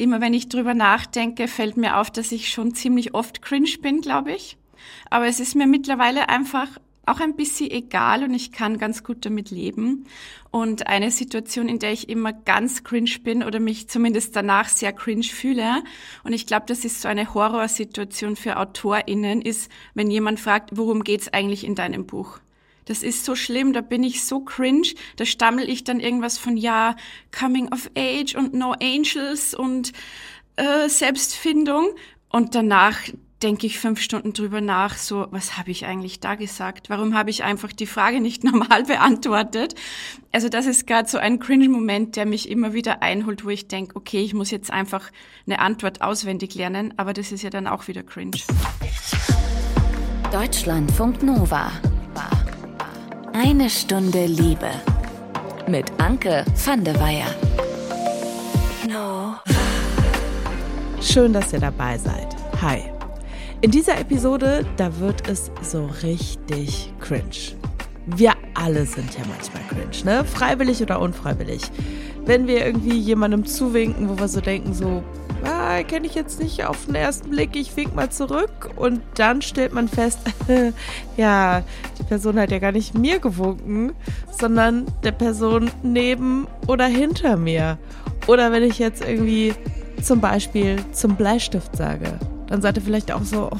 immer wenn ich drüber nachdenke, fällt mir auf, dass ich schon ziemlich oft cringe bin, glaube ich. Aber es ist mir mittlerweile einfach auch ein bisschen egal und ich kann ganz gut damit leben. Und eine Situation, in der ich immer ganz cringe bin oder mich zumindest danach sehr cringe fühle, und ich glaube, das ist so eine Horrorsituation für AutorInnen, ist, wenn jemand fragt, worum geht's eigentlich in deinem Buch? Das ist so schlimm, da bin ich so cringe, da stammel ich dann irgendwas von, ja, Coming of Age und No Angels und Selbstfindung. Und danach denke ich 5 Stunden drüber nach, so, was habe ich eigentlich da gesagt? Warum habe ich einfach die Frage nicht normal beantwortet? Also das ist gerade so ein Cringe-Moment, der mich immer wieder einholt, wo ich denke, okay, ich muss jetzt einfach eine Antwort auswendig lernen, aber das ist ja dann auch wieder cringe. Deutschlandfunk Nova. Eine Stunde Liebe. Mit Anke van der Weyer. Schön, dass ihr dabei seid. Hi. In dieser Episode, da wird es so richtig cringe. Wir alle sind ja manchmal cringe, ne? Freiwillig oder unfreiwillig. Wenn wir irgendwie jemandem zuwinken, wo wir so denken, so, kenne ich jetzt nicht auf den ersten Blick, ich wink mal zurück. Und dann stellt man fest, ja, die Person hat ja gar nicht mir gewunken, sondern der Person neben oder hinter mir. Oder wenn ich jetzt irgendwie zum Beispiel zum Bleistift sage, dann seid ihr vielleicht auch so,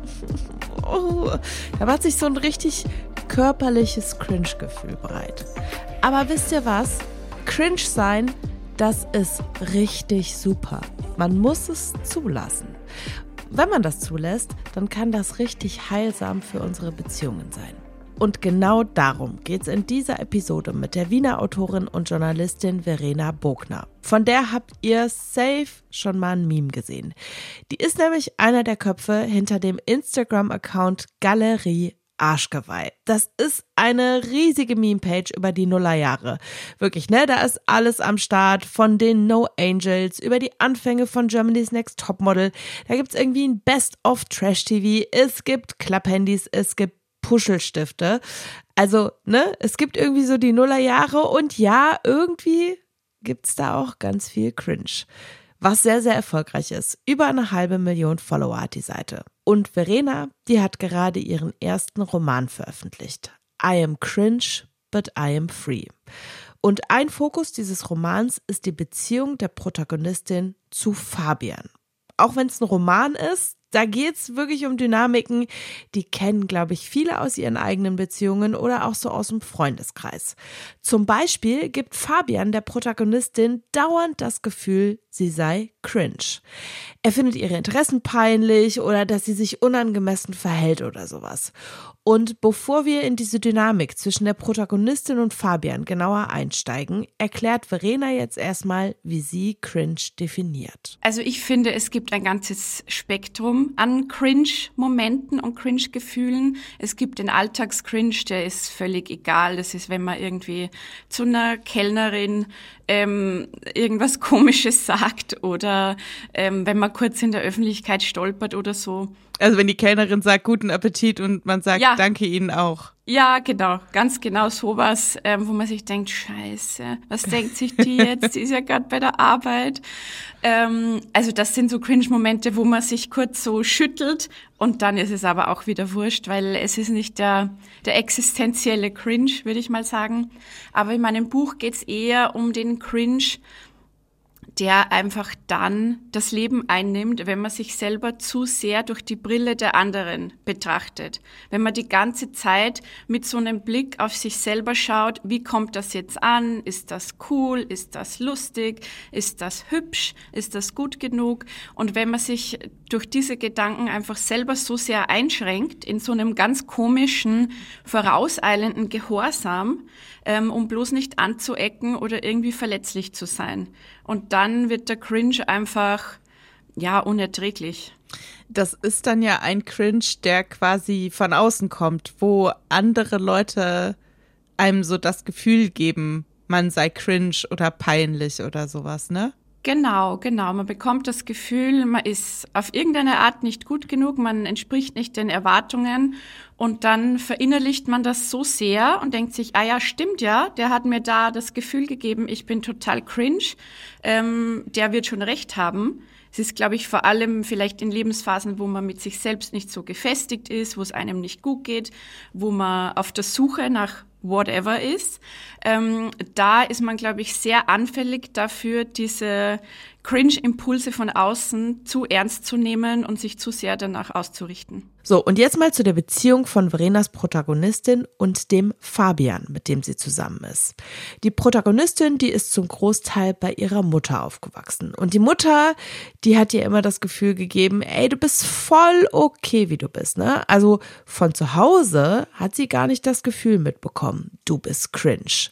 da macht sich so ein richtig körperliches Cringe-Gefühl breit. Aber wisst ihr was? Cringe sein, das ist richtig super. Man muss es zulassen. Wenn man das zulässt, dann kann das richtig heilsam für unsere Beziehungen sein. Und genau darum geht's in dieser Episode mit der Wiener Autorin und Journalistin Verena Bogner. Von der habt ihr safe schon mal ein Meme gesehen. Die ist nämlich einer der Köpfe hinter dem Instagram-Account Galerie Arschgeweih. Das ist eine riesige Meme-Page über die Nullerjahre. Wirklich, ne? Da ist alles am Start, von den No Angels über die Anfänge von Germany's Next Topmodel. Da gibt's irgendwie ein Best-of-Trash-TV. Es gibt Klapphandys, es gibt Puschelstifte. Also, ne? Es gibt irgendwie so die Nullerjahre und ja, irgendwie gibt's da auch ganz viel Cringe. Was sehr, sehr erfolgreich ist. Über 500.000 Follower hat die Seite. Und Verena, die hat gerade ihren ersten Roman veröffentlicht. I am cringe, but I am free. Und ein Fokus dieses Romans ist die Beziehung der Protagonistin zu Fabian. Auch wenn es ein Roman ist, da geht's wirklich um Dynamiken, die kennen, glaube ich, viele aus ihren eigenen Beziehungen oder auch so aus dem Freundeskreis. Zum Beispiel gibt Fabian der Protagonistin dauernd das Gefühl, sie sei cringe. Er findet ihre Interessen peinlich oder dass sie sich unangemessen verhält oder sowas. Und bevor wir in diese Dynamik zwischen der Protagonistin und Fabian genauer einsteigen, erklärt Verena jetzt erstmal, wie sie cringe definiert. Also ich finde, es gibt ein ganzes Spektrum an Cringe-Momenten und Cringe-Gefühlen. Es gibt den Alltags-Cringe, der ist völlig egal. Das ist, wenn man irgendwie zu einer Kellnerin irgendwas Komisches sagt oder wenn man kurz in der Öffentlichkeit stolpert oder so. Also wenn die Kellnerin sagt, guten Appetit und man sagt, ja, danke Ihnen auch. Ja, genau, ganz genau sowas, wo man sich denkt, scheiße, was denkt sich die jetzt? Die ist ja gerade bei der Arbeit. Also das sind so Cringe-Momente, wo man sich kurz so schüttelt und dann ist es aber auch wieder wurscht, weil es ist nicht der existenzielle Cringe, würde ich mal sagen. Aber in meinem Buch geht's eher um den Cringe, der einfach dann das Leben einnimmt, wenn man sich selber zu sehr durch die Brille der anderen betrachtet. Wenn man die ganze Zeit mit so einem Blick auf sich selber schaut, wie kommt das jetzt an? Ist das cool? Ist das lustig? Ist das hübsch? Ist das gut genug? Und wenn man sich durch diese Gedanken einfach selber so sehr einschränkt, in so einem ganz komischen, vorauseilenden Gehorsam, um bloß nicht anzuecken oder irgendwie verletzlich zu sein. Und dann wird der Cringe einfach, ja, unerträglich. Das ist dann ja ein Cringe, der quasi von außen kommt, wo andere Leute einem so das Gefühl geben, man sei cringe oder peinlich oder sowas, ne? Genau. Man bekommt das Gefühl, man ist auf irgendeine Art nicht gut genug, man entspricht nicht den Erwartungen und dann verinnerlicht man das so sehr und denkt sich, ah ja, stimmt ja, der hat mir da das Gefühl gegeben, ich bin total cringe, der wird schon recht haben. Es ist, glaube ich, vor allem vielleicht in Lebensphasen, wo man mit sich selbst nicht so gefestigt ist, wo es einem nicht gut geht, wo man auf der Suche nach whatever ist. Da ist man, glaube ich, sehr anfällig dafür, diese Cringe-Impulse von außen zu ernst zu nehmen und sich zu sehr danach auszurichten. So, und jetzt mal zu der Beziehung von Verenas Protagonistin und dem Fabian, mit dem sie zusammen ist. Die Protagonistin, die ist zum Großteil bei ihrer Mutter aufgewachsen. Und die Mutter, die hat ihr immer das Gefühl gegeben, ey, du bist voll okay, wie du bist, ne? Also von zu Hause hat sie gar nicht das Gefühl mitbekommen, du bist cringe.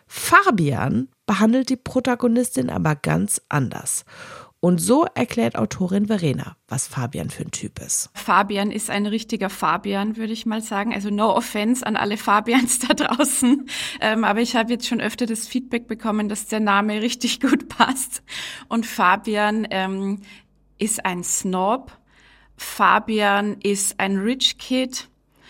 Fabian behandelt die Protagonistin aber ganz anders. Und so erklärt Autorin Verena, was Fabian für ein Typ ist. Fabian ist ein richtiger Fabian, würde ich mal sagen. Also no offense an alle Fabians da draußen. Aber ich habe jetzt schon öfter das Feedback bekommen, dass der Name richtig gut passt. Und Fabian ist ein Snob. Fabian ist ein Rich Kid.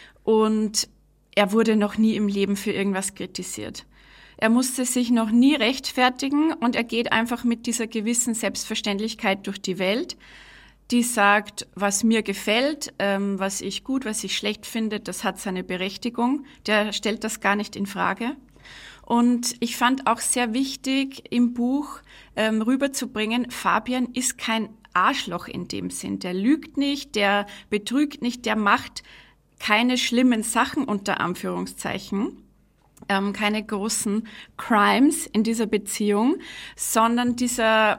Und er wurde noch nie im Leben für irgendwas kritisiert. Er musste sich noch nie rechtfertigen und er geht einfach mit dieser gewissen Selbstverständlichkeit durch die Welt, die sagt, was mir gefällt, was ich gut, was ich schlecht finde, das hat seine Berechtigung. Der stellt das gar nicht in Frage. Und ich fand auch sehr wichtig, im Buch rüberzubringen, Fabian ist kein Arschloch in dem Sinn. Der lügt nicht, der betrügt nicht, der macht keine schlimmen Sachen unter Anführungszeichen. Keine großen Crimes in dieser Beziehung, sondern dieses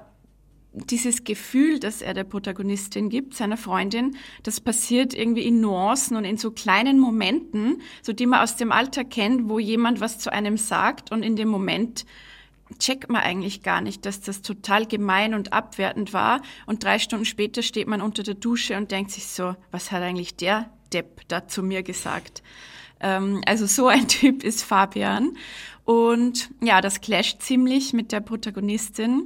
Gefühl, das er der Protagonistin gibt, seiner Freundin, das passiert irgendwie in Nuancen und in so kleinen Momenten, so die man aus dem Alltag kennt, wo jemand was zu einem sagt und in dem Moment checkt man eigentlich gar nicht, dass das total gemein und abwertend war und 3 Stunden später steht man unter der Dusche und denkt sich so, was hat eigentlich der Depp da zu mir gesagt? Also so ein Typ ist Fabian. Und ja, das clasht ziemlich mit der Protagonistin,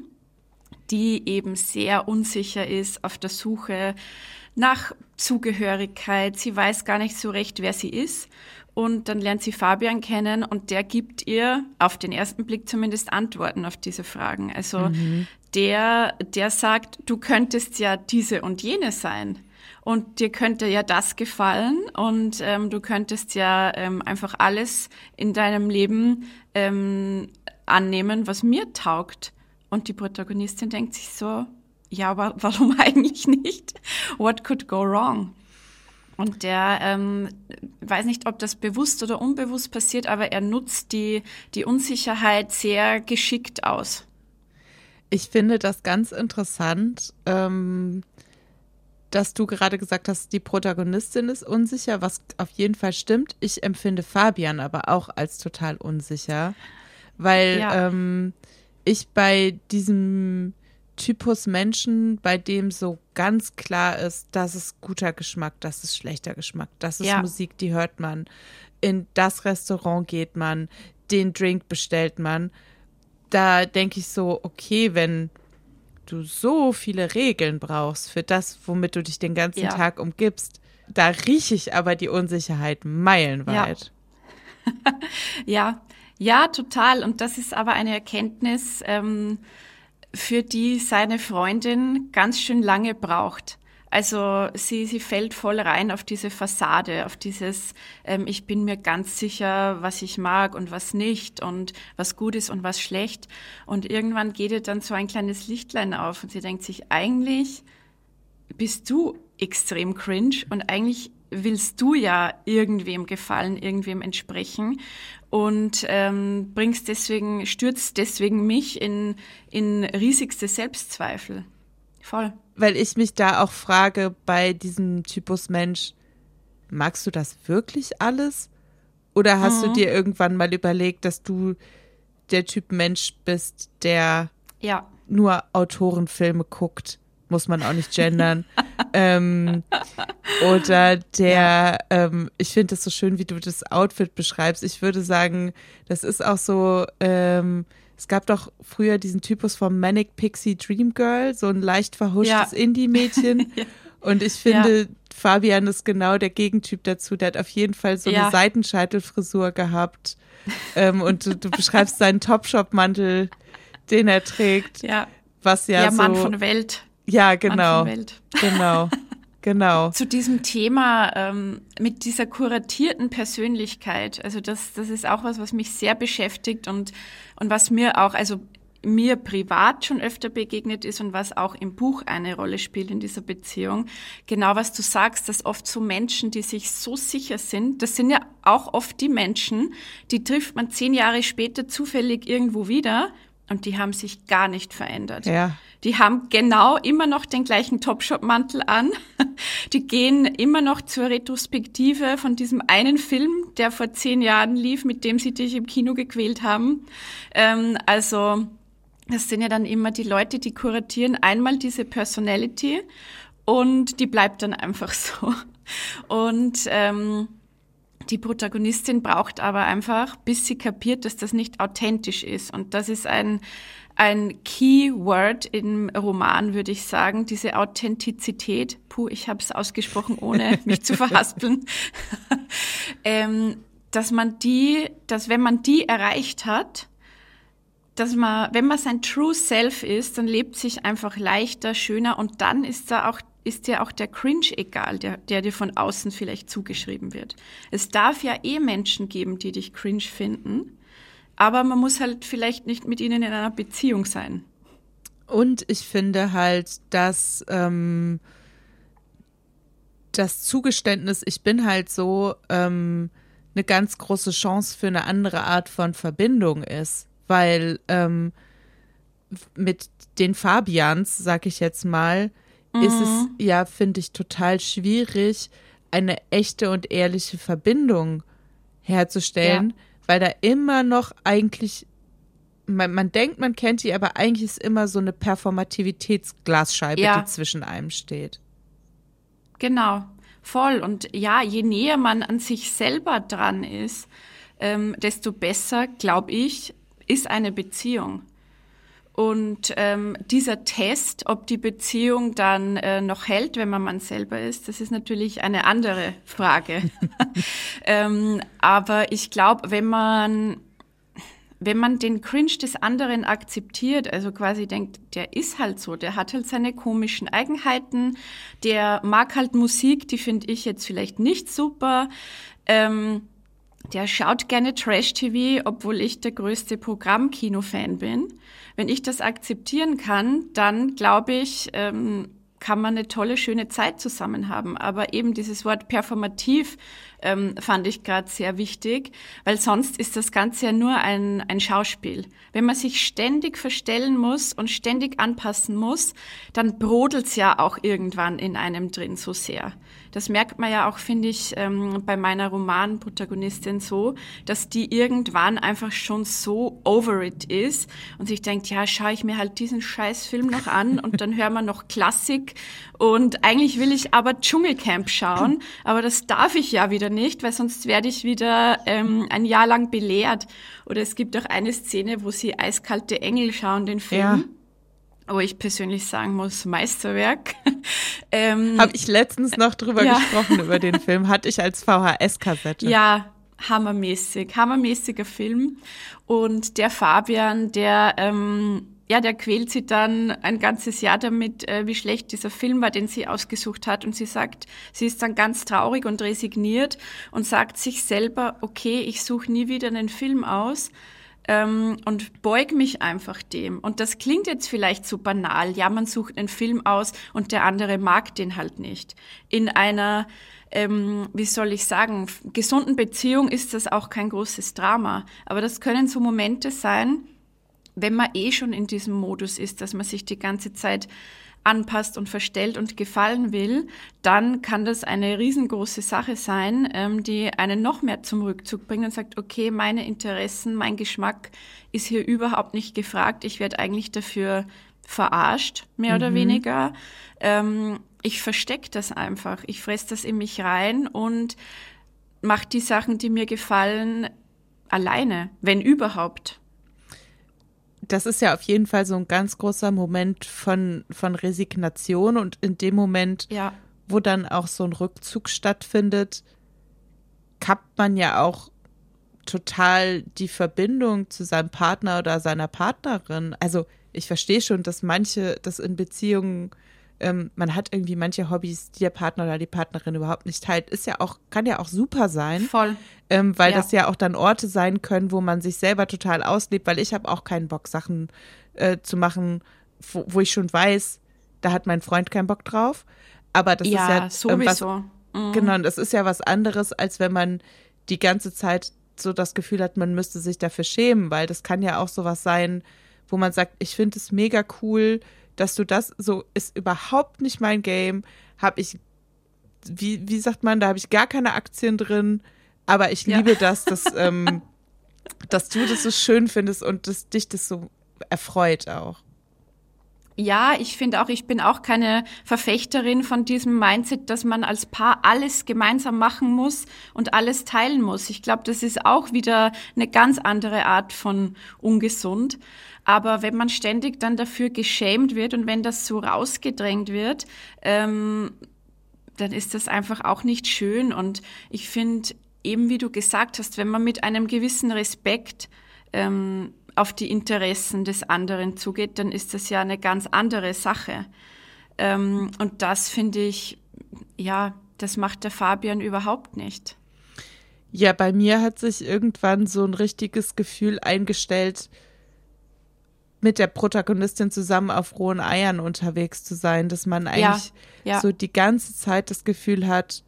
die eben sehr unsicher ist, auf der Suche nach Zugehörigkeit. Sie weiß gar nicht so recht, wer sie ist. Und dann lernt sie Fabian kennen und der gibt ihr auf den ersten Blick zumindest Antworten auf diese Fragen. Also der sagt, du könntest ja diese und jene sein. Und dir könnte ja das gefallen und du könntest ja einfach alles in deinem Leben annehmen, was mir taugt. Und die Protagonistin denkt sich so, ja, aber warum eigentlich nicht? What could go wrong? Und der weiß nicht, ob das bewusst oder unbewusst passiert, aber er nutzt die Unsicherheit sehr geschickt aus. Ich finde das ganz interessant, dass du gerade gesagt hast, die Protagonistin ist unsicher, was auf jeden Fall stimmt. Ich empfinde Fabian aber auch als total unsicher, weil ich bei diesem Typus Menschen, bei dem so ganz klar ist, das ist guter Geschmack, das ist schlechter Geschmack, das ist Musik, die hört man, in das Restaurant geht man, den Drink bestellt man. Da denke ich so, okay, wenn du so viele Regeln brauchst für das, womit du dich den ganzen Tag umgibst, da rieche ich aber die Unsicherheit meilenweit. Ja, total. Und das ist aber eine Erkenntnis, für die seine Freundin ganz schön lange braucht. Also sie fällt voll rein auf diese Fassade, auf dieses, ich bin mir ganz sicher, was ich mag und was nicht und was gut ist und was schlecht. Und irgendwann geht ihr dann so ein kleines Lichtlein auf und sie denkt sich, eigentlich bist du extrem cringe und eigentlich willst du ja irgendwem gefallen, irgendwem entsprechen und stürzt deswegen mich in riesigste Selbstzweifel. Voll. Weil ich mich da auch frage, bei diesem Typus Mensch, magst du das wirklich alles? Oder hast du dir irgendwann mal überlegt, dass du der Typ Mensch bist, der nur Autorenfilme guckt? Muss man auch nicht gendern. Oder der, ich finde das so schön, wie du das Outfit beschreibst. Ich würde sagen, das ist auch so es gab doch früher diesen Typus vom Manic Pixie Dream Girl, so ein leicht verhuschtes Indie-Mädchen. Ja. Und ich finde, Fabian ist genau der Gegentyp dazu. Der hat auf jeden Fall so eine Seitenscheitelfrisur gehabt. Und du beschreibst seinen Topshop-Mantel, den er trägt. Ja, was ja so... Mann von Welt. Ja, genau. Mann von Welt. Genau. Zu diesem Thema mit dieser kuratierten Persönlichkeit, also das ist auch was mich sehr beschäftigt und was mir auch, also mir privat schon öfter begegnet ist und was auch im Buch eine Rolle spielt in dieser Beziehung. Genau, was du sagst, dass oft so Menschen, die sich so sicher sind, das sind ja auch oft die Menschen, die trifft man 10 Jahre später zufällig irgendwo wieder und die haben sich gar nicht verändert. Ja. Die haben genau immer noch den gleichen Topshop-Mantel an. Die gehen immer noch zur Retrospektive von diesem einen Film, der vor 10 Jahren lief, mit dem sie dich im Kino gequält haben. Also das sind ja dann immer die Leute, die kuratieren einmal diese Personality und die bleibt dann einfach so. Und die Protagonistin braucht aber einfach, bis sie kapiert, dass das nicht authentisch ist. Und das ist ein Keyword im Roman, würde ich sagen, diese Authentizität. Ich habe es ausgesprochen, ohne mich zu verhaspeln. Dass wenn man die erreicht hat, wenn man sein True Self ist, dann lebt sich einfach leichter, schöner und dann ist dir auch der Cringe egal, der dir von außen vielleicht zugeschrieben wird. Es darf ja Menschen geben, die dich cringe finden, aber man muss halt vielleicht nicht mit ihnen in einer Beziehung sein. Und ich finde halt, dass das Zugeständnis, ich bin halt so, eine ganz große Chance für eine andere Art von Verbindung ist. Weil mit den Fabians, sag ich jetzt mal, ist es ja, finde ich, total schwierig, eine echte und ehrliche Verbindung herzustellen, weil da immer noch eigentlich, man denkt, man kennt die, aber eigentlich ist immer so eine Performativitätsglasscheibe, die zwischen einem steht. Genau, voll. Und ja, je näher man an sich selber dran ist, desto besser, glaube ich, ist eine Beziehung. Und dieser Test, ob die Beziehung dann noch hält, wenn man selber ist, das ist natürlich eine andere Frage. Aber ich glaube, wenn man den Cringe des anderen akzeptiert, also quasi denkt, der ist halt so, der hat halt seine komischen Eigenheiten, der mag halt Musik, die finde ich jetzt vielleicht nicht super, der schaut gerne Trash-TV, obwohl ich der größte Programmkino-Fan bin. Wenn ich das akzeptieren kann, dann glaube ich, kann man eine tolle, schöne Zeit zusammen haben. Aber eben dieses Wort performativ fand ich gerade sehr wichtig, weil sonst ist das Ganze ja nur ein Schauspiel. Wenn man sich ständig verstellen muss und ständig anpassen muss, dann brodelt's ja auch irgendwann in einem drin so sehr. Das merkt man ja auch, finde ich, bei meiner Romanprotagonistin so, dass die irgendwann einfach schon so over it ist und sich denkt, ja, schaue ich mir halt diesen Scheißfilm noch an und dann hören wir noch Klassik und eigentlich will ich aber Dschungelcamp schauen, aber das darf ich ja wieder nicht, weil sonst werde ich wieder ein Jahr lang belehrt. Oder es gibt auch eine Szene, wo sie Eiskalte Engel schauen, den Film. Ja. Wo ich persönlich sagen muss, Meisterwerk. Habe ich letztens noch drüber gesprochen, über den Film. Hatte ich als VHS-Kassette. Ja, hammermäßiger Film. Und der Fabian, der quält sie dann ein ganzes Jahr damit, wie schlecht dieser Film war, den sie ausgesucht hat. Und sie sagt, sie ist dann ganz traurig und resigniert und sagt sich selber, okay, ich suche nie wieder einen Film aus. Und beug mich einfach dem. Und das klingt jetzt vielleicht so banal. Ja, man sucht einen Film aus und der andere mag den halt nicht. In einer, wie soll ich sagen, gesunden Beziehung ist das auch kein großes Drama. Aber das können so Momente sein, wenn man schon in diesem Modus ist, dass man sich die ganze Zeit anpasst und verstellt und gefallen will, dann kann das eine riesengroße Sache sein, die einen noch mehr zum Rückzug bringt und sagt, okay, meine Interessen, mein Geschmack ist hier überhaupt nicht gefragt. Ich werde eigentlich dafür verarscht, mehr oder weniger. Ich verstecke das einfach. Ich fresse das in mich rein und mache die Sachen, die mir gefallen, alleine, wenn überhaupt. das ist ja auf jeden Fall so ein ganz großer Moment von Resignation und in dem Moment, wo dann auch so ein Rückzug stattfindet, kappt man ja auch total die Verbindung zu seinem Partner oder seiner Partnerin. Also ich verstehe schon, dass das in Beziehungen, man hat irgendwie manche Hobbys, die der Partner oder die Partnerin überhaupt nicht teilt. Kann ja auch super sein. Voll. Weil das ja auch dann Orte sein können, wo man sich selber total auslebt, weil ich habe auch keinen Bock, Sachen zu machen, wo ich schon weiß, da hat mein Freund keinen Bock drauf. Aber das ist ja sowieso. Genau, das ist ja was anderes, als wenn man die ganze Zeit so das Gefühl hat, man müsste sich dafür schämen, weil das kann ja auch sowas sein, wo man sagt, ich finde es mega cool, dass du das, so ist überhaupt nicht mein Game, wie sagt man, da habe ich gar keine Aktien drin, aber ich liebe das, dass du das so schön findest und dich das so erfreut auch. Ja, ich finde auch, ich bin auch keine Verfechterin von diesem Mindset, dass man als Paar alles gemeinsam machen muss und alles teilen muss. Ich glaube, das ist auch wieder eine ganz andere Art von ungesund. Aber wenn man ständig dann dafür geschämt wird und wenn das so rausgedrängt wird, dann ist das einfach auch nicht schön. Und ich finde, eben wie du gesagt hast, wenn man mit einem gewissen Respekt auf die Interessen des anderen zugeht, dann ist das ja eine ganz andere Sache. Und das finde ich, das macht der Fabian überhaupt nicht. Ja, bei mir hat sich irgendwann so ein richtiges Gefühl eingestellt, mit der Protagonistin zusammen auf rohen Eiern unterwegs zu sein, dass man eigentlich so die ganze Zeit das Gefühl hat,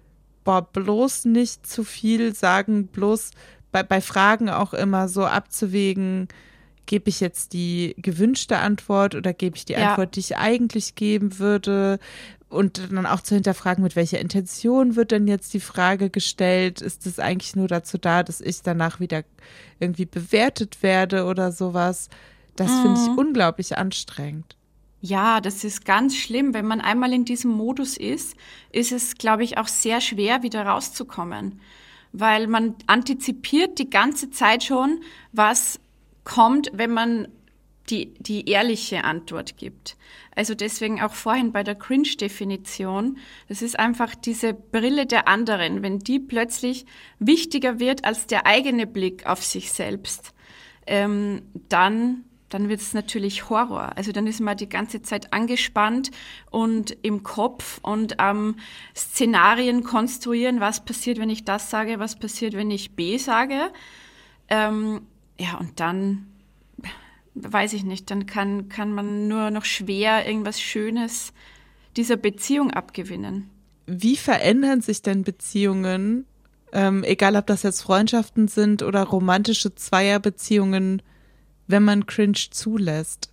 bloß nicht zu viel sagen, bloß bei Fragen auch immer so abzuwägen, gebe ich jetzt die gewünschte Antwort oder gebe ich die Antwort, die ich eigentlich geben würde, und dann auch zu hinterfragen, mit welcher Intention wird denn jetzt die Frage gestellt, ist es eigentlich nur dazu da, dass ich danach wieder irgendwie bewertet werde oder sowas. Das finde ich unglaublich anstrengend. Ja, das ist ganz schlimm. Wenn man einmal in diesem Modus ist es, glaube ich, auch sehr schwer, wieder rauszukommen. Weil man antizipiert die ganze Zeit schon, was kommt, wenn man die ehrliche Antwort gibt. Also deswegen auch vorhin bei der Cringe-Definition, das ist einfach diese Brille der anderen, wenn die plötzlich wichtiger wird als der eigene Blick auf sich selbst, dann wird es natürlich Horror. Also dann ist man die ganze Zeit angespannt und im Kopf und am Szenarien konstruieren, was passiert, wenn ich das sage, was passiert, wenn ich B sage. Und dann, weiß ich nicht, dann kann man nur noch schwer irgendwas Schönes dieser Beziehung abgewinnen. Wie verändern sich denn Beziehungen, egal ob das jetzt Freundschaften sind oder romantische Zweierbeziehungen, wenn man Cringe zulässt?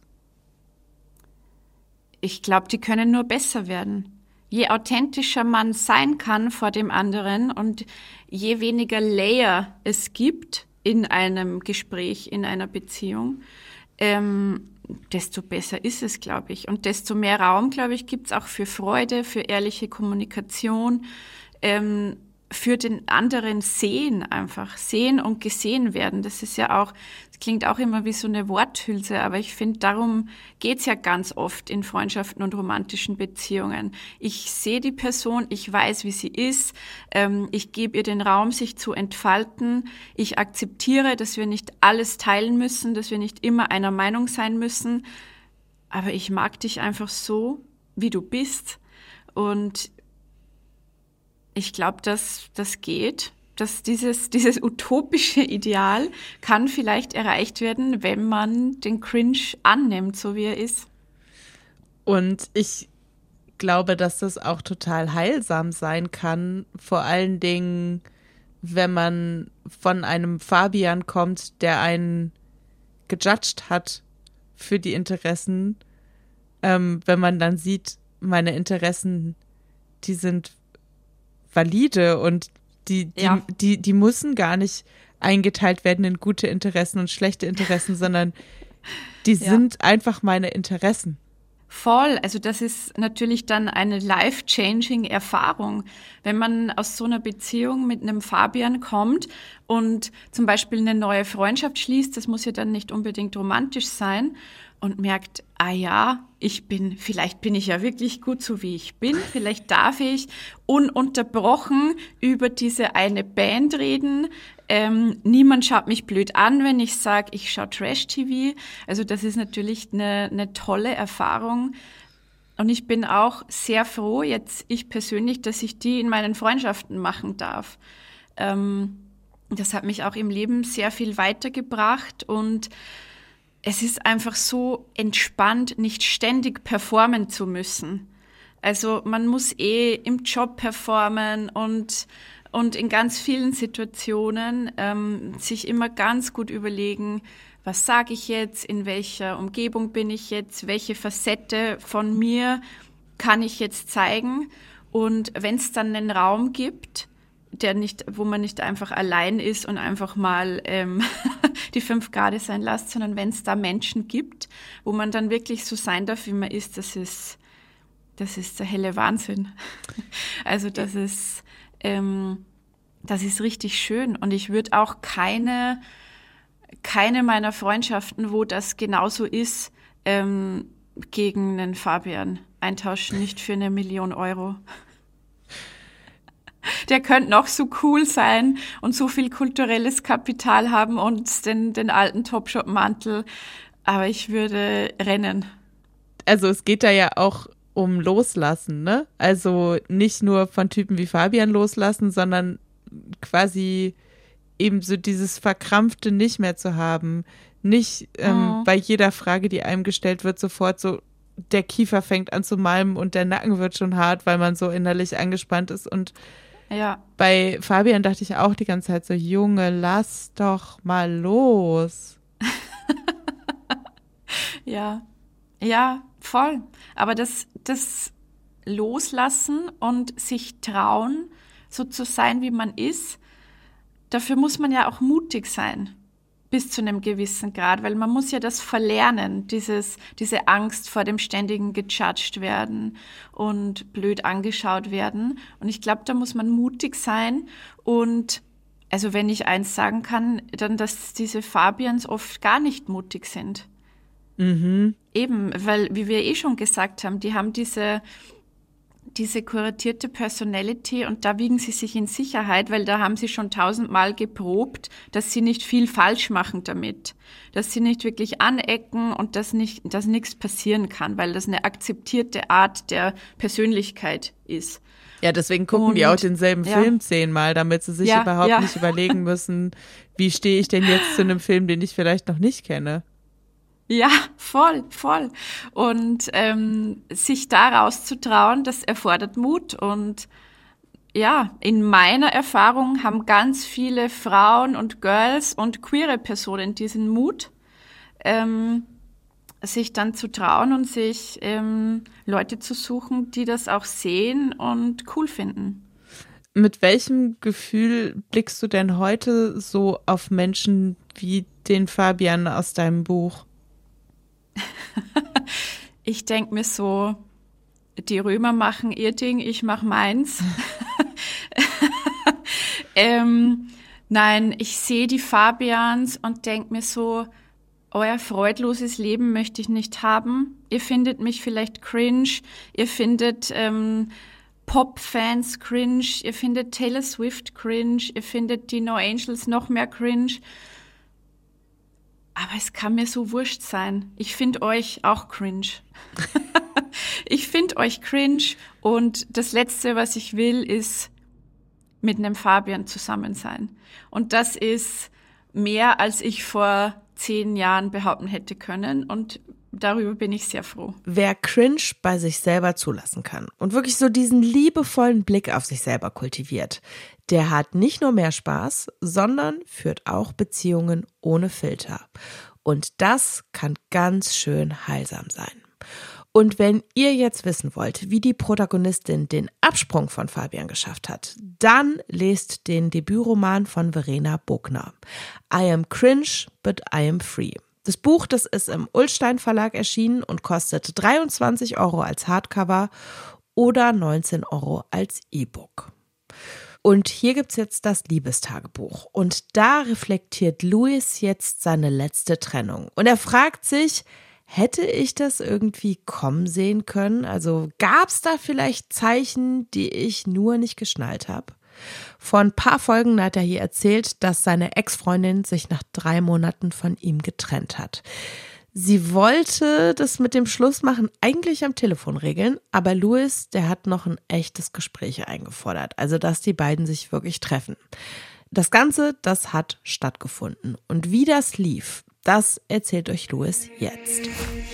Ich glaube, die können nur besser werden. Je authentischer man sein kann vor dem anderen und je weniger Layer es gibt in einem Gespräch, in einer Beziehung, desto besser ist es, glaube ich. Und desto mehr Raum, glaube ich, gibt es auch für Freude, für ehrliche Kommunikation, für den anderen sehen und gesehen werden. Das ist ja auch, das klingt auch immer wie so eine Worthülse, aber ich finde, darum geht's ja ganz oft in Freundschaften und romantischen Beziehungen. Ich sehe die Person, ich weiß, wie sie ist, ich gebe ihr den Raum, sich zu entfalten, ich akzeptiere, dass wir nicht alles teilen müssen, dass wir nicht immer einer Meinung sein müssen, aber ich mag dich einfach so, wie du bist, und ich glaube, dass das geht, dass dieses utopische Ideal kann vielleicht erreicht werden, wenn man den Cringe annimmt, so wie er ist. Und ich glaube, dass das auch total heilsam sein kann, vor allen Dingen, wenn man von einem Fabian kommt, der einen gejudged hat für die Interessen, wenn man dann sieht, meine Interessen, die sind valide und die müssen gar nicht eingeteilt werden in gute Interessen und schlechte Interessen, sondern die sind einfach meine Interessen. Voll, also das ist natürlich dann eine life-changing Erfahrung, wenn man aus so einer Beziehung mit einem Fabian kommt und zum Beispiel eine neue Freundschaft schließt, das muss ja dann nicht unbedingt romantisch sein, und merkt, vielleicht bin ich ja wirklich gut so wie ich bin, vielleicht darf ich ununterbrochen über diese eine Band reden, niemand schaut mich blöd an, wenn ich sage, ich schaue Trash-TV, also das ist natürlich eine tolle Erfahrung und ich bin auch sehr froh, jetzt ich persönlich, dass ich die in meinen Freundschaften machen darf. Das hat mich auch im Leben sehr viel weitergebracht und es ist einfach so entspannt, nicht ständig performen zu müssen. Also man muss im Job performen und in ganz vielen Situationen sich immer ganz gut überlegen, was sage ich jetzt, in welcher Umgebung bin ich jetzt, welche Facette von mir kann ich jetzt zeigen. Und wenn es dann einen Raum gibt, wo man nicht einfach allein ist und einfach mal die 5 Grad sein lässt, sondern wenn es da Menschen gibt, wo man dann wirklich so sein darf, wie man ist, das ist der helle Wahnsinn. Also das ist richtig schön und ich würde auch keine meiner Freundschaften, wo das genauso ist, gegen einen Fabian eintauschen, nicht für 1 Million Euro. Der könnte noch so cool sein und so viel kulturelles Kapital haben und den alten Topshop-Mantel, aber ich würde rennen. Also es geht da ja auch um Loslassen, ne? Also nicht nur von Typen wie Fabian loslassen, sondern quasi eben so dieses Verkrampfte nicht mehr zu haben. Nicht bei jeder Frage, die einem gestellt wird, sofort so der Kiefer fängt an zu malmen und der Nacken wird schon hart, weil man so innerlich angespannt ist. Und ja. Bei Fabian dachte ich auch die ganze Zeit so, Junge, lass doch mal los. Ja, voll. Aber das Loslassen und sich trauen, so zu sein, wie man ist, dafür muss man ja auch mutig sein, bis zu einem gewissen Grad, weil man muss ja das verlernen, diese Angst vor dem ständigen gejudged werden und blöd angeschaut werden. Und ich glaube, da muss man mutig sein. Und also wenn ich eins sagen kann, dann, dass diese Fabians oft gar nicht mutig sind. Mhm. Eben, weil, wie wir schon gesagt haben, die haben diese kuratierte Personality und da wiegen sie sich in Sicherheit, weil da haben sie schon 1000-mal geprobt, dass sie nicht viel falsch machen damit, dass sie nicht wirklich anecken und dass nichts passieren kann, weil das eine akzeptierte Art der Persönlichkeit ist. Ja, deswegen gucken die auch denselben Film 10-mal, damit sie sich überhaupt nicht überlegen müssen, wie stehe ich denn jetzt zu einem Film, den ich vielleicht noch nicht kenne. Ja, voll. Und sich da rauszutrauen, das erfordert Mut. Und ja, in meiner Erfahrung haben ganz viele Frauen und Girls und queere Personen diesen Mut, sich dann zu trauen und sich Leute zu suchen, die das auch sehen und cool finden. Mit welchem Gefühl blickst du denn heute so auf Menschen wie den Fabian aus deinem Buch? Ich denke mir so, die Römer machen ihr Ding, ich mache meins. Nein, ich sehe die Fabians und denke mir so, euer freudloses Leben möchte ich nicht haben. Ihr findet mich vielleicht cringe, ihr findet Pop-Fans cringe, ihr findet Taylor Swift cringe, ihr findet die No Angels noch mehr cringe. Aber es kann mir so wurscht sein. Ich finde euch auch cringe. Ich finde euch cringe und das Letzte, was ich will, ist mit einem Fabian zusammen sein. Und das ist mehr, als ich vor 10 Jahren behaupten hätte können und darüber bin ich sehr froh. Wer Cringe bei sich selber zulassen kann und wirklich so diesen liebevollen Blick auf sich selber kultiviert, der hat nicht nur mehr Spaß, sondern führt auch Beziehungen ohne Filter. Und das kann ganz schön heilsam sein. Und wenn ihr jetzt wissen wollt, wie die Protagonistin den Absprung von Fabian geschafft hat, dann lest den Debütroman von Verena Bogner. I am cringe, but I am free. Das Buch, das ist im Ullstein Verlag erschienen und kostet 23 € als Hardcover oder 19 € als E-Book. Und hier gibt's jetzt das Liebestagebuch. Und da reflektiert Louis jetzt seine letzte Trennung. Und er fragt sich, hätte ich das irgendwie kommen sehen können? Also gab's da vielleicht Zeichen, die ich nur nicht geschnallt habe? Vor ein paar Folgen hat er hier erzählt, dass seine Ex-Freundin sich nach 3 Monaten von ihm getrennt hat. Sie wollte das mit dem Schlussmachen eigentlich am Telefon regeln, aber Louis, der hat noch ein echtes Gespräch eingefordert, also dass die beiden sich wirklich treffen. Das Ganze, das hat stattgefunden. Und wie das lief, das erzählt euch Louis jetzt.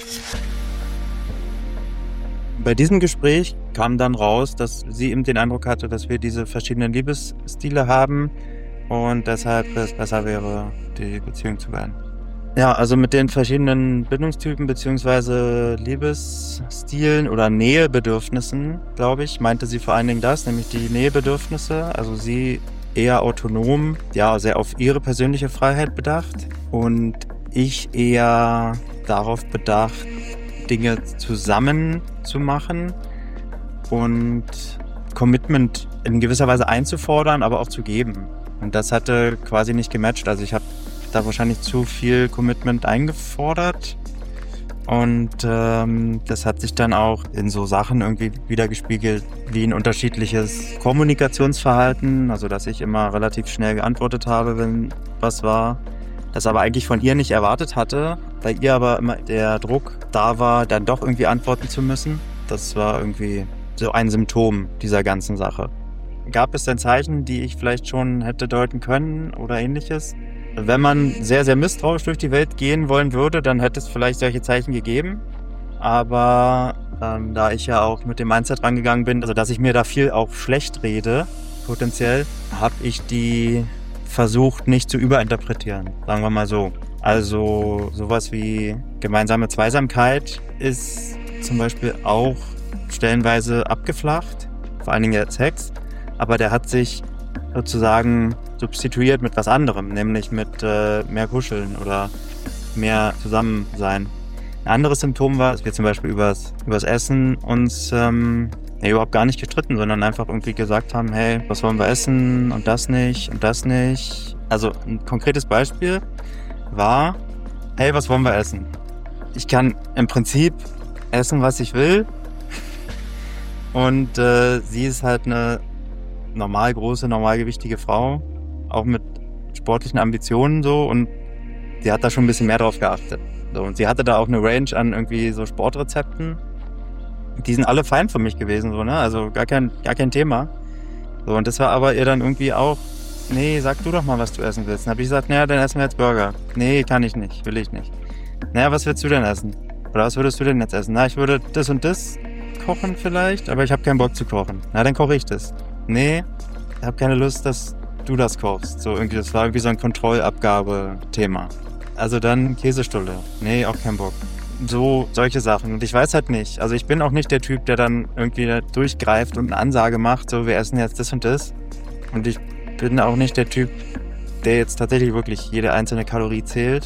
Bei diesem Gespräch kam dann raus, dass sie eben den Eindruck hatte, dass wir diese verschiedenen Liebesstile haben und deshalb es besser wäre, die Beziehung zu beenden. Ja, also mit den verschiedenen Bindungstypen bzw. Liebesstilen oder Nähebedürfnissen, glaube ich, meinte sie vor allen Dingen das, nämlich die Nähebedürfnisse. Also sie eher autonom, ja, sehr auf ihre persönliche Freiheit bedacht und ich eher darauf bedacht, Dinge zusammen zu machen und Commitment in gewisser Weise einzufordern, aber auch zu geben. Und das hatte quasi nicht gematcht. Also ich habe da wahrscheinlich zu viel Commitment eingefordert und das hat sich dann auch in so Sachen irgendwie wiedergespiegelt wie ein unterschiedliches Kommunikationsverhalten, also dass ich immer relativ schnell geantwortet habe, wenn was war. Das aber eigentlich von ihr nicht erwartet hatte, bei ihr aber immer der Druck da war, dann doch irgendwie antworten zu müssen. Das war irgendwie so ein Symptom dieser ganzen Sache. Gab es denn Zeichen, die ich vielleicht schon hätte deuten können oder ähnliches? Wenn man sehr, sehr misstrauisch durch die Welt gehen wollen würde, dann hätte es vielleicht solche Zeichen gegeben. Aber da ich ja auch mit dem Mindset rangegangen bin, also dass ich mir da viel auch schlecht rede, potenziell, habe ich die versucht nicht zu überinterpretieren, sagen wir mal so. Also sowas wie gemeinsame Zweisamkeit ist zum Beispiel auch stellenweise abgeflacht, vor allen Dingen der Sex, aber der hat sich sozusagen substituiert mit was anderem, nämlich mit mehr Kuscheln oder mehr Zusammensein. Ein anderes Symptom war, dass wir zum Beispiel übers Essen uns überhaupt gar nicht gestritten, sondern einfach irgendwie gesagt haben, hey, was wollen wir essen und das nicht und das nicht. Also ein konkretes Beispiel war, hey, was wollen wir essen? Ich kann im Prinzip essen, was ich will und sie ist halt eine normal große, normalgewichtige Frau, auch mit sportlichen Ambitionen so und sie hat da schon ein bisschen mehr drauf geachtet. So, und sie hatte da auch eine Range an irgendwie so Sportrezepten. Die sind alle fein für mich gewesen, so, ne? Also gar kein Thema. So, und das war aber ihr dann irgendwie auch, nee, sag du doch mal, was du essen willst. Dann habe ich gesagt, naja, dann essen wir jetzt Burger. Nee, kann ich nicht, will ich nicht. Naja, was willst du denn essen? Oder was würdest du denn jetzt essen? Na, ich würde das und das kochen vielleicht, aber ich habe keinen Bock zu kochen. Na, dann koche ich das. Nee, ich habe keine Lust, dass du das kochst. So irgendwie, das war irgendwie so ein Kontrollabgabe-Thema. Also dann Käsestulle. Nee, auch kein Bock. So, solche Sachen. Und ich weiß halt nicht. Also ich bin auch nicht der Typ, der dann irgendwie da durchgreift und eine Ansage macht, so, wir essen jetzt das und das. Und ich bin auch nicht der Typ, der jetzt tatsächlich wirklich jede einzelne Kalorie zählt.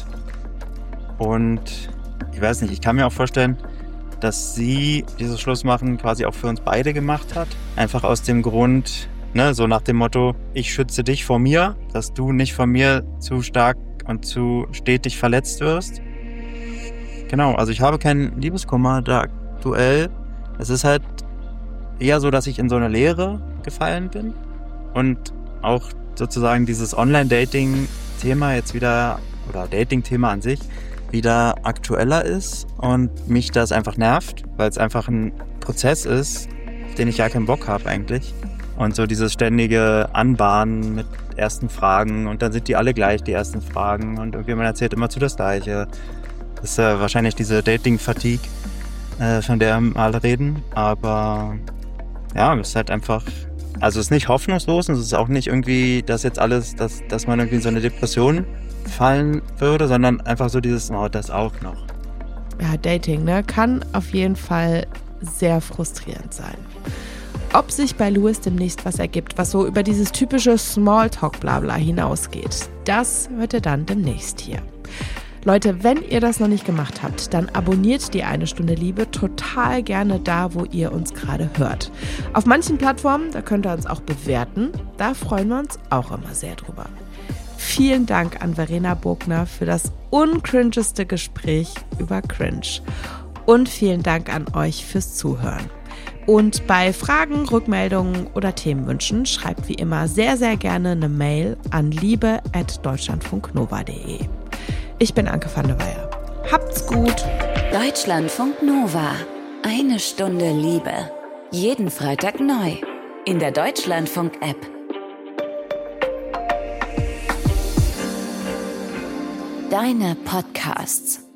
Und ich weiß nicht, ich kann mir auch vorstellen, dass sie dieses Schlussmachen quasi auch für uns beide gemacht hat. Einfach aus dem Grund, ne, so nach dem Motto, ich schütze dich vor mir, dass du nicht von mir zu stark und zu stetig verletzt wirst. Genau, also ich habe keinen Liebeskummer da aktuell. Es ist halt eher so, dass ich in so eine Leere gefallen bin und auch sozusagen dieses Online-Dating-Thema jetzt wieder, oder Dating-Thema an sich, wieder aktueller ist und mich das einfach nervt, weil es einfach ein Prozess ist, auf den ich ja keinen Bock habe eigentlich. Und so dieses ständige Anbahnen mit ersten Fragen und dann sind die alle gleich, die ersten Fragen und irgendwie man erzählt immer zu das Gleiche. Das ist ja wahrscheinlich diese Dating-Fatigue, von der alle reden, aber ja, es ist halt einfach, also es ist nicht hoffnungslos und es ist auch nicht irgendwie, dass jetzt alles, dass man irgendwie in so eine Depression fallen würde, sondern einfach so dieses, oh, das auch noch. Ja, Dating, ne, kann auf jeden Fall sehr frustrierend sein. Ob sich bei Louis demnächst was ergibt, was so über dieses typische Smalltalk-Blabla hinausgeht, das hört ihr dann demnächst hier. Leute, wenn ihr das noch nicht gemacht habt, dann abonniert die Eine Stunde Liebe total gerne da, wo ihr uns gerade hört. Auf manchen Plattformen, da könnt ihr uns auch bewerten. Da freuen wir uns auch immer sehr drüber. Vielen Dank an Verena Bogner für das uncringeste Gespräch über Cringe. Und vielen Dank an euch fürs Zuhören. Und bei Fragen, Rückmeldungen oder Themenwünschen schreibt wie immer sehr, sehr gerne eine Mail an liebe@deutschlandfunknova.de. Ich bin Anke van der Weyer. Habt's gut! Deutschlandfunk Nova. Eine Stunde Liebe. Jeden Freitag neu. In der Deutschlandfunk-App. Deine Podcasts.